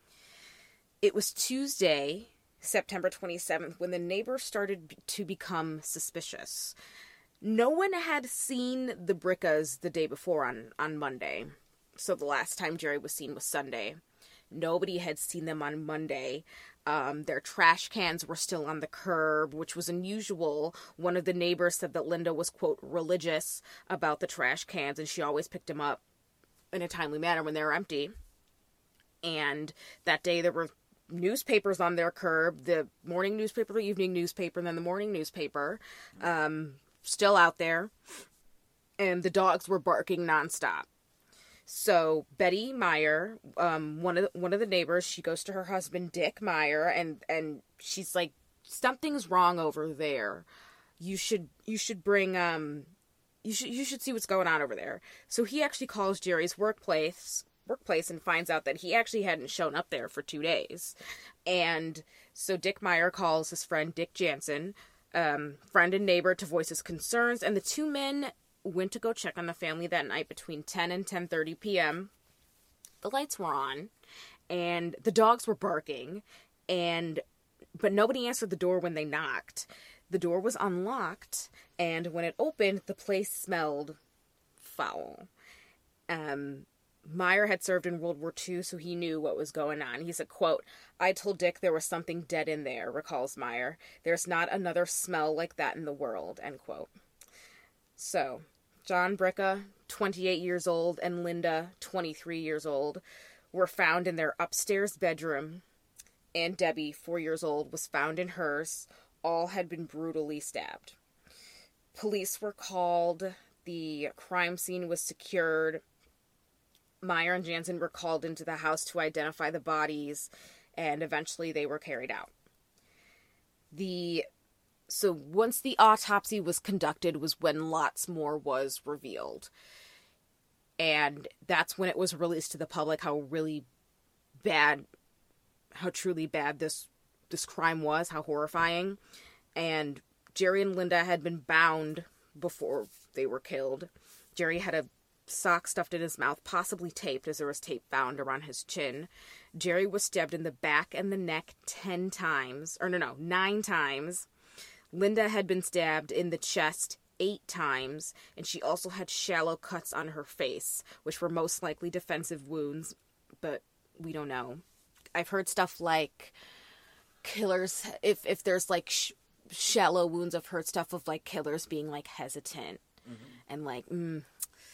Speaker 5: It was Tuesday, September twenty-seventh, when the neighbors started to become suspicious. No one had seen the Brickas the day before on, on Monday. So, the last time Jerry was seen was Sunday. Nobody had seen them on Monday. Um, their trash cans were still on the curb, which was unusual. One of the neighbors said that Linda was, quote, religious about the trash cans, and she always picked them up in a timely manner when they were empty. And that day there were newspapers on their curb, the morning newspaper, the evening newspaper, and then the morning newspaper, um, still out there. And the dogs were barking nonstop. So Betty Meyer, um, one of the, one of the neighbors, she goes to her husband Dick Meyer, and and she's like, something's wrong over there. You should you should bring um, you should you should see what's going on over there. So he actually calls Jerry's workplace workplace and finds out that he actually hadn't shown up there for two days, and so Dick Meyer calls his friend Dick Jansen, um, friend and neighbor, to voice his concerns, and the two men went to go check on the family that night between ten and ten thirty p.m. The lights were on, and the dogs were barking, and but nobody answered the door when they knocked. The door was unlocked, and when it opened, the place smelled foul. Um, Meyer had served in World War Two, so he knew what was going on. He said, quote, "I told Dick there was something dead in there," recalls Meyer. "There's not another smell like that in the world," end quote. So, John Bricka, twenty-eight years old, and Linda, twenty-three years old, were found in their upstairs bedroom, and Debbie, four years old, was found in hers. All had been brutally stabbed. Police were called. The crime scene was secured. Meyer and Jansen were called into the house to identify the bodies, and eventually they were carried out. The So once the autopsy was conducted was when lots more was revealed. And that's when it was released to the public how really bad, how truly bad this this crime was, how horrifying. And Jerry and Linda had been bound before they were killed. Jerry had a sock stuffed in his mouth, possibly taped, as there was tape found around his chin. Jerry was stabbed in the back and the neck ten times, or no, no, nine times. Linda had been stabbed in the chest eight times, and she also had shallow cuts on her face, which were most likely defensive wounds, but we don't know. I've heard stuff like killers, if if there's like sh- shallow wounds, I've heard stuff of like killers being like hesitant mm-hmm. and like, mm,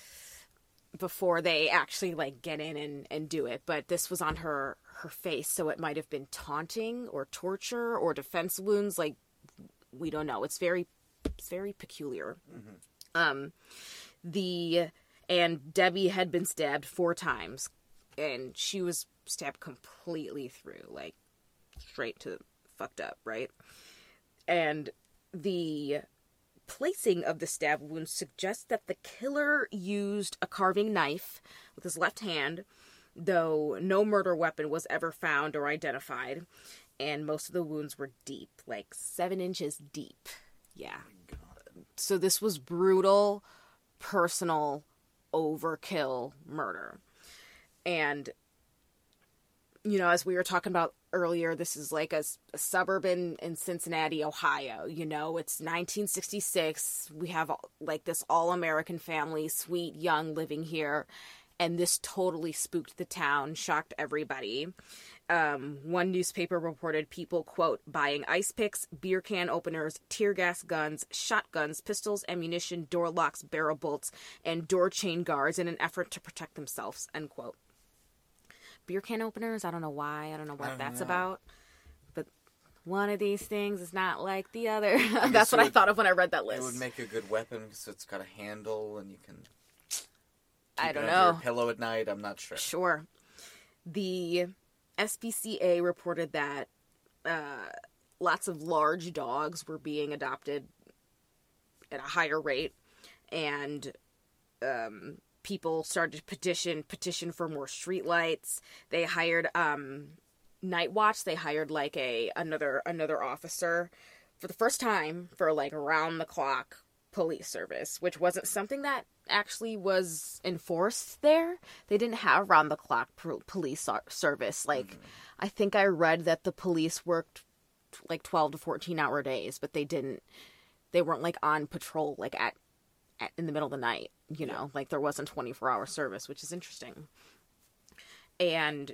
Speaker 5: before they actually like get in and, and do it. But this was on her, her face, so it might have been taunting or torture or defense wounds, like, we don't know. It's very, it's very peculiar. Mm-hmm. Um, the, and Debbie had been stabbed four times, and she was stabbed completely through, like, straight to fucked up, right? And the placing of the stab wounds suggests that the killer used a carving knife with his left hand, though no murder weapon was ever found or identified. And most of the wounds were deep, like seven inches deep. Yeah. Oh my God. So this was brutal, personal, overkill murder. And, you know, as we were talking about earlier, this is like a, a suburb in, in Cincinnati, Ohio. You know, it's nineteen sixty-six. We have like this all-American family, sweet, young, living here. And this totally spooked the town, shocked everybody. Um, one newspaper reported people, quote, buying ice picks, beer can openers, tear gas guns, shotguns, pistols, ammunition, door locks, barrel bolts, and door chain guards in an effort to protect themselves, end quote. Beer can openers, I don't know why, I don't know what don't that's know. about, but one of these things is not like the other. That's what would, I thought of when I read that list.
Speaker 4: It would make a good weapon because it's got a handle and you can keep
Speaker 5: I don't
Speaker 4: it
Speaker 5: know.
Speaker 4: under your pillow at night, I'm not sure.
Speaker 5: Sure. The S P C A reported that uh, lots of large dogs were being adopted at a higher rate, and um, people started to petition petition for more streetlights. They hired um, Night Watch. They hired like a another another officer for the first time for like around the clock police service, which wasn't something that actually was enforced there. They didn't have round the clock pro- police so- service. Like, mm-hmm. I think I read that the police worked like twelve to fourteen hour days, but they didn't, they weren't like on patrol, like at, at in the middle of the night, you know, yeah. Like there wasn't twenty-four hour service, which is interesting. And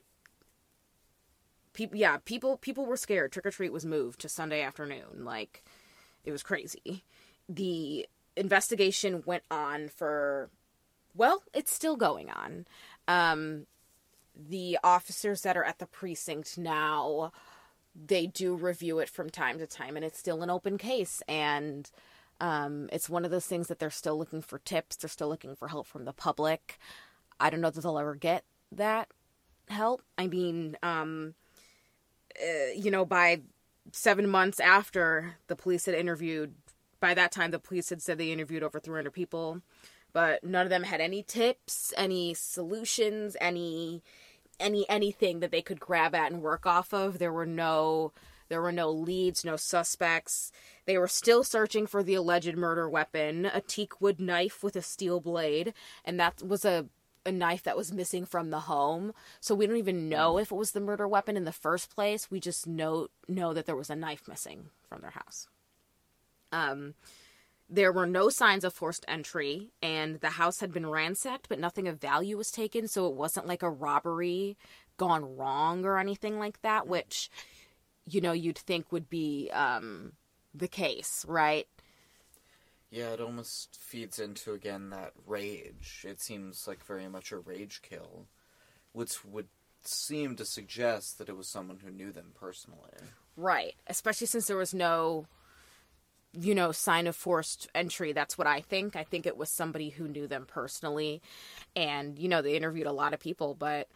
Speaker 5: people, yeah, people, people were scared. Trick or Treat was moved to Sunday afternoon. Like, it was crazy. The investigation went on for, well, it's still going on. Um, the officers that are at the precinct now, they do review it from time to time, and it's still an open case. And um, it's one of those things that they're still looking for tips. They're still looking for help from the public. I don't know that they'll ever get that help. I mean, um, uh, you know, by seven months after the police had interviewed, by that time the police had said they interviewed over three hundred people, but none of them had any tips, any solutions, any any anything that they could grab at and work off of. There were no there were no leads, no suspects. They were still searching for the alleged murder weapon, a teak wood knife with a steel blade, and that was a a knife that was missing from the home. So we don't even know if it was the murder weapon in the first place. We just know know that there was a knife missing from their house. Um, there were no signs of forced entry, and the house had been ransacked, but nothing of value was taken, so it wasn't like a robbery gone wrong or anything like that, which, you know, you'd think would be um, the case, right?
Speaker 4: Yeah, it almost feeds into, again, that rage. It seems like very much a rage kill, which would seem to suggest that it was someone who knew them personally. Right.
Speaker 5: Especially since there was no, you know, sign of forced entry. That's what I think. I think it was somebody who knew them personally. And, you know, they interviewed a lot of people, but,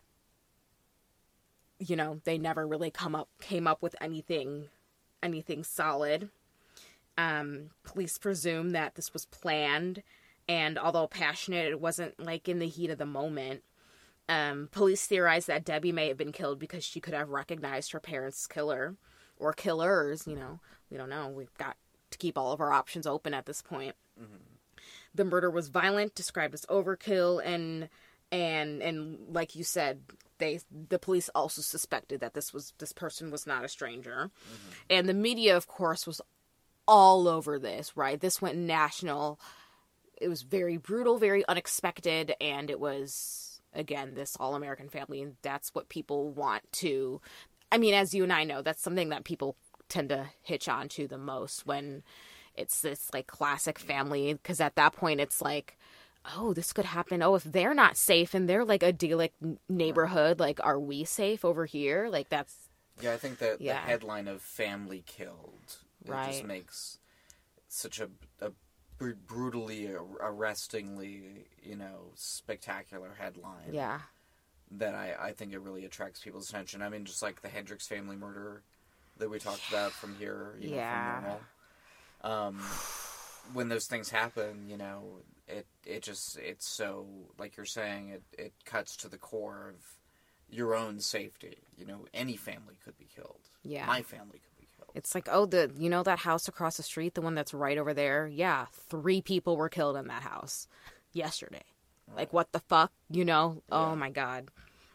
Speaker 5: you know, they never really come up came up with anything anything solid. Um, police presume that this was planned, and although passionate, it wasn't like in the heat of the moment. Um, police theorize that Debbie may have been killed because she could have recognized her parents' killer, or killers, you know. We don't know. We've got to keep all of our options open at this point. Mm-hmm. The murder was violent, described as overkill, and and and like you said, they the police also suspected that this was this person was not a stranger, mm-hmm. and the media, of course, was all over this, right? This went national. It was very brutal, very unexpected, and it was, again, this all-American family, and that's what people want to... I mean, as you and I know, that's something that people tend to hitch on to the most when it's this, like, classic family, because at that point, it's like, oh, this could happen. Oh, if they're not safe in their, like, idyllic neighborhood, like, are we safe over here? Like, that's...
Speaker 4: Yeah, I think that
Speaker 5: yeah.
Speaker 4: the headline of family killed... It
Speaker 5: right.
Speaker 4: just makes such a, a br- brutally, arrestingly, you know, spectacular headline.
Speaker 5: Yeah.
Speaker 4: That I, I think it really attracts people's attention. I mean, just like the Hendricks family murder that we talked about from here, you know,
Speaker 5: yeah.
Speaker 4: from Normal. Um, when those things happen, you know, it it just, it's so, like you're saying, it, it cuts to the core of your own safety. You know, any family could be killed.
Speaker 5: Yeah.
Speaker 4: My family could.
Speaker 5: It's like, oh, the you know that house across the street, the one that's right over there? Yeah, three people were killed in that house yesterday. Right. Like, what the fuck? You know? Yeah. Oh, my God.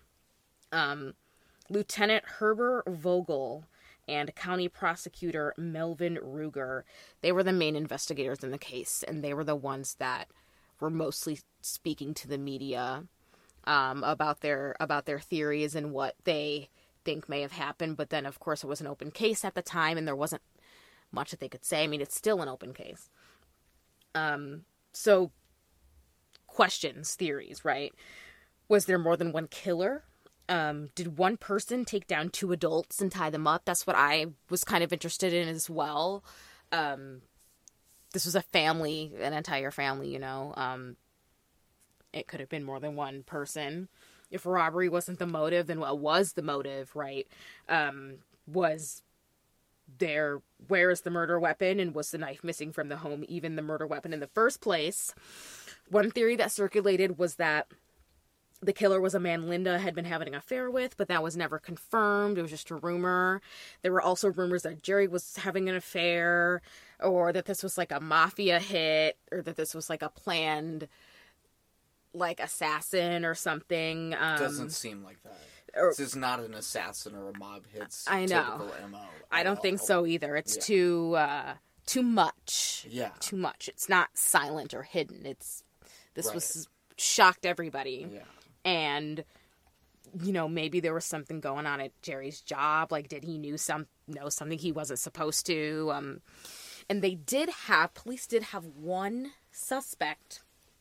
Speaker 5: Um, Lieutenant Herbert Vogel and County Prosecutor Melvin Ruger, they were the main investigators in the case, and they were the ones that were mostly speaking to the media um, about their about their theories and what they... think may have happened, but then of course it was an open case at the time and there wasn't much that they could say. I mean, it's still an open case. Um, so questions, theories, right? Was there more than one killer? Um, did one person take down two adults and tie them up? That's what I was kind of interested in as well. Um, this was a family, an entire family, you know. Um, it could have been more than one person. If robbery wasn't the motive, then what was the motive, right? Um, was there, where is the murder weapon, and was the knife missing from the home, even the murder weapon in the first place? One theory that circulated was that the killer was a man Linda had been having an affair with, but that was never confirmed. It was just a rumor. There were also rumors that Jerry was having an affair, or that this was like a mafia hit, or that this was like a planned... like assassin or something. Um,
Speaker 4: Doesn't seem like that.
Speaker 5: Or,
Speaker 4: this is not an assassin or a mob hit's
Speaker 5: I know.
Speaker 4: typical M O.
Speaker 5: I don't
Speaker 4: all.
Speaker 5: think so either. It's
Speaker 4: yeah.
Speaker 5: too uh, too much.
Speaker 4: Yeah.
Speaker 5: Too much. It's not silent or hidden. It's this
Speaker 4: right.
Speaker 5: was shocked everybody.
Speaker 4: Yeah.
Speaker 5: And you know, maybe there was something going on at Jerry's job. Like, did he knew some know something he wasn't supposed to? Um, and they did have police did have one suspect.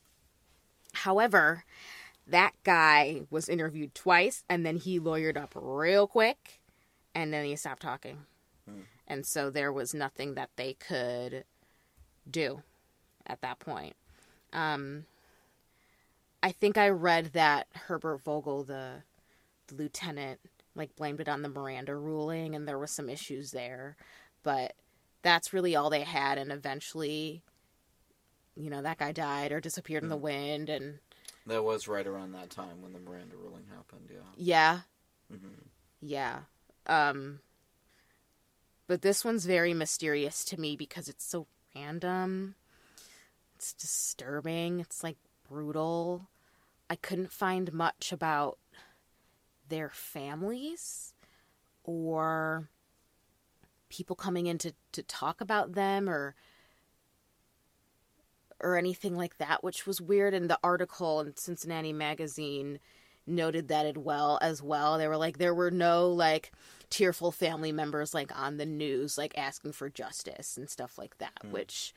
Speaker 5: However, that guy was interviewed twice, and then he lawyered up real quick, and then he stopped talking. Hmm. And so there was nothing that they could do at that point. Um, I think I read that Herbert Vogel, the, the lieutenant, like blamed it on the Miranda ruling, and there was some issues there. But that's really all they had, and eventually, you know, that guy died or disappeared in the wind, and...
Speaker 4: That was right around that time when the Miranda ruling happened, yeah.
Speaker 5: Yeah.
Speaker 4: Mm-hmm.
Speaker 5: Yeah. Um, but this one's very mysterious to me because it's so random. It's disturbing. It's, like, brutal. I couldn't find much about their families or people coming in to, to talk about them or or anything like that, which was weird. And the article in Cincinnati Magazine noted that as well as well. They were like, there were no, like, tearful family members, like, on the news, like, asking for justice and stuff like that, mm. which...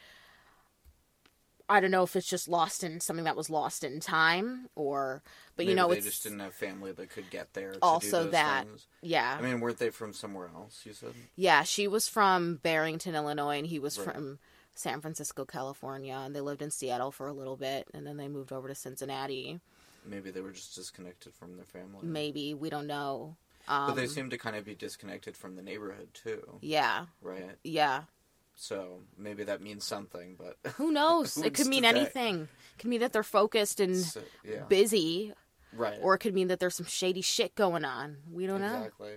Speaker 5: I don't know if it's just lost in something that was lost in time, or, but
Speaker 4: Maybe
Speaker 5: you know,
Speaker 4: they
Speaker 5: it's
Speaker 4: just didn't have family that could get there. To
Speaker 5: also
Speaker 4: do those
Speaker 5: that,
Speaker 4: things.
Speaker 5: yeah.
Speaker 4: I mean, weren't they from somewhere else? You said.
Speaker 5: Yeah, she was from Barrington, Illinois, and he was
Speaker 4: right.
Speaker 5: from San Francisco, California, and they lived in Seattle for a little bit, and then they moved over to Cincinnati.
Speaker 4: Maybe they were just disconnected from their family.
Speaker 5: Maybe, we don't know. Um,
Speaker 4: but they seem to kind of be disconnected from the neighborhood too.
Speaker 5: Yeah.
Speaker 4: Right.
Speaker 5: Yeah.
Speaker 4: So maybe that means something, but
Speaker 5: who knows? It could mean anything. It could mean that they're focused and
Speaker 4: so, yeah.
Speaker 5: busy,
Speaker 4: right?
Speaker 5: Or it could mean that there's some shady shit going on. We don't
Speaker 4: exactly.
Speaker 5: know.
Speaker 4: Exactly.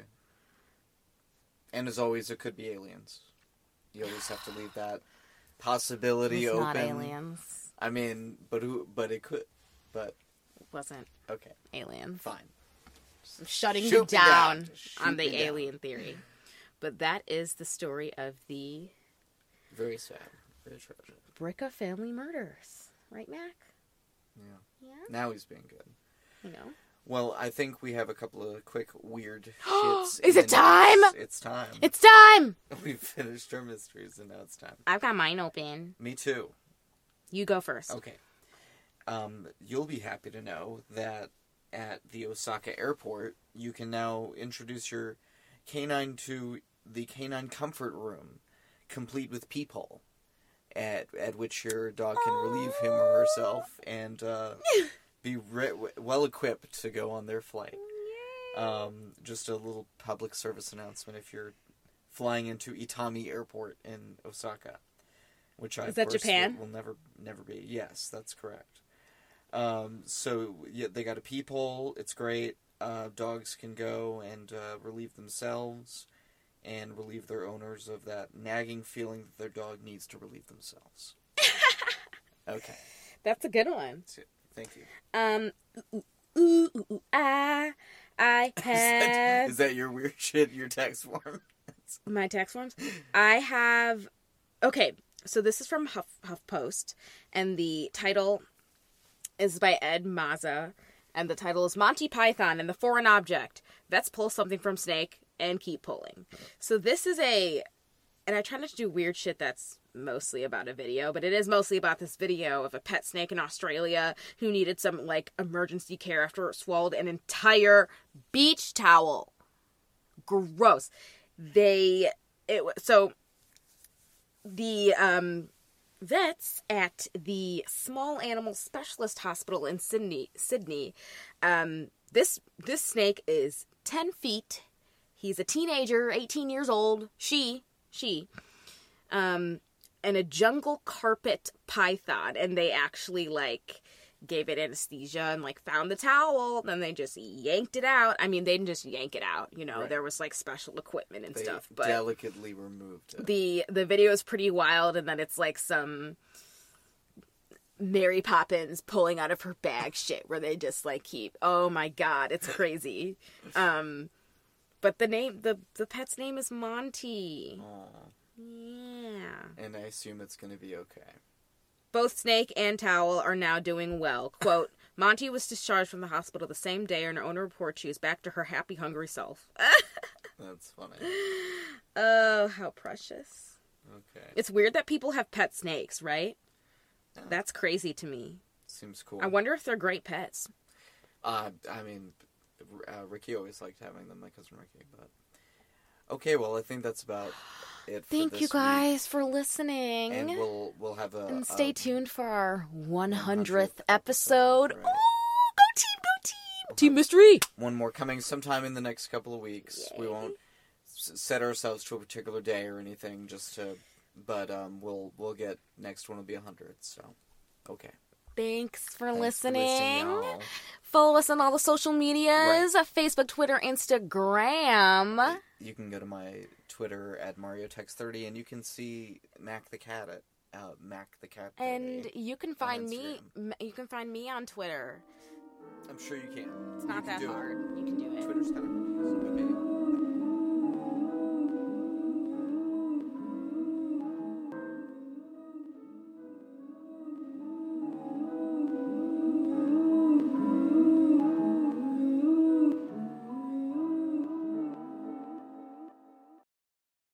Speaker 4: And as always, it could be aliens. You always have to leave that possibility
Speaker 5: it's
Speaker 4: open.
Speaker 5: Not aliens.
Speaker 4: I mean, but who? But it could. But
Speaker 5: it wasn't.
Speaker 4: Okay.
Speaker 5: Aliens.
Speaker 4: Fine.
Speaker 5: I'm shutting
Speaker 4: Shoot
Speaker 5: you
Speaker 4: me
Speaker 5: down,
Speaker 4: down.
Speaker 5: on the
Speaker 4: me down.
Speaker 5: alien theory. But that is the story of the
Speaker 4: very sad, very tragic
Speaker 5: Bricka family murders. Right, Mac?
Speaker 4: Yeah.
Speaker 5: Yeah.
Speaker 4: Now he's being good.
Speaker 5: You know.
Speaker 4: Well, I think we have a couple of quick weird shits.
Speaker 5: Is
Speaker 4: in
Speaker 5: it
Speaker 4: the
Speaker 5: time?
Speaker 4: news. It's time.
Speaker 5: It's time!
Speaker 4: We've finished our mysteries, and now it's time.
Speaker 5: I've got mine open.
Speaker 4: Me too.
Speaker 5: You go first.
Speaker 4: Okay. Um, you'll be happy to know that at the Osaka airport, you can now introduce your canine to the Canine Comfort Room, complete with peephole, at at which your dog can relieve him or herself and uh, be re- well equipped to go on their flight. Um, just a little public service announcement if you're flying into Itami Airport in Osaka, which I
Speaker 5: Is
Speaker 4: of
Speaker 5: that
Speaker 4: course,
Speaker 5: Japan?
Speaker 4: Will, will never never be. Yes, that's correct. Um, so yeah, they got a peephole. It's great. Uh, dogs can go and uh, relieve themselves and relieve their owners of that nagging feeling that their dog needs to relieve themselves. Okay.
Speaker 5: That's a good one.
Speaker 4: Thank you.
Speaker 5: Um, ooh, ooh, ooh, ooh, I, I have...
Speaker 4: Is that, is that your weird shit, your text form?
Speaker 5: My text forms? I have... Okay, so this is from Huff, HuffPost, and the title is by Ed Mazza, and the title is Monty Python and the Foreign Object. Vets pull something from snake and keep pulling. So this is a... And I try not to do weird shit that's mostly about a video, but it is mostly about this video of a pet snake in Australia who needed some, like, emergency care after it swallowed an entire beach towel. Gross. They... It, so, the, um... vets at the Small Animal Specialist Hospital in Sydney, Sydney, um, this this snake is ten feet. He's a teenager, eighteen years old. She, she, um, and a jungle carpet python. And they actually, like, gave it anesthesia and, like, found the towel. Then they just yanked it out. I mean, they didn't just yank it out, you know. Right. There was, like, special equipment and
Speaker 4: they
Speaker 5: stuff. But
Speaker 4: delicately removed it.
Speaker 5: The, the video is pretty wild, and then it's, like, some Mary Poppins pulling out of her bag shit where they just, like, keep... Oh, my God. It's crazy. um... But the name, the, the pet's name is Monty.
Speaker 4: Aww.
Speaker 5: Yeah.
Speaker 4: And I assume it's going to be okay.
Speaker 5: Both snake and towel are now doing well. Quote, Monty was discharged from the hospital the same day, and her owner reports she is back to her happy, hungry self.
Speaker 4: That's funny.
Speaker 5: Oh, how precious.
Speaker 4: Okay.
Speaker 5: It's weird that people have pet snakes, right? Yeah. That's crazy to me.
Speaker 4: Seems cool.
Speaker 5: I wonder if they're great pets.
Speaker 4: Uh, I mean... Uh, Ricky always liked having them, my cousin Ricky, but... Okay, well, I think that's about it for
Speaker 5: Thank
Speaker 4: this
Speaker 5: you guys
Speaker 4: week.
Speaker 5: for listening.
Speaker 4: And we'll, we'll have a...
Speaker 5: And stay
Speaker 4: a,
Speaker 5: tuned for our one hundredth
Speaker 4: one hundredth
Speaker 5: episode.
Speaker 4: episode, right.
Speaker 5: Team Mystery!
Speaker 4: One more coming sometime in the next couple of weeks.
Speaker 5: Yay.
Speaker 4: We won't s- set ourselves to a particular day or anything, just to, but um, we'll we'll get, next one will be one hundred, so, okay.
Speaker 5: Thanks for
Speaker 4: Thanks
Speaker 5: listening.
Speaker 4: For listening, y'all.
Speaker 5: Follow us on all the social medias,
Speaker 4: Right.
Speaker 5: Facebook, Twitter, Instagram.
Speaker 4: You can go to my Twitter at Mario Tex thirty, and you can see Mac the Cat at uh, Mac the Cat thirty.
Speaker 5: And you can find me
Speaker 4: Instagram.
Speaker 5: m- you can find me on Twitter.
Speaker 4: I'm sure you can.
Speaker 5: It's not
Speaker 4: You can
Speaker 5: that
Speaker 4: do it.
Speaker 5: hard. You can do it.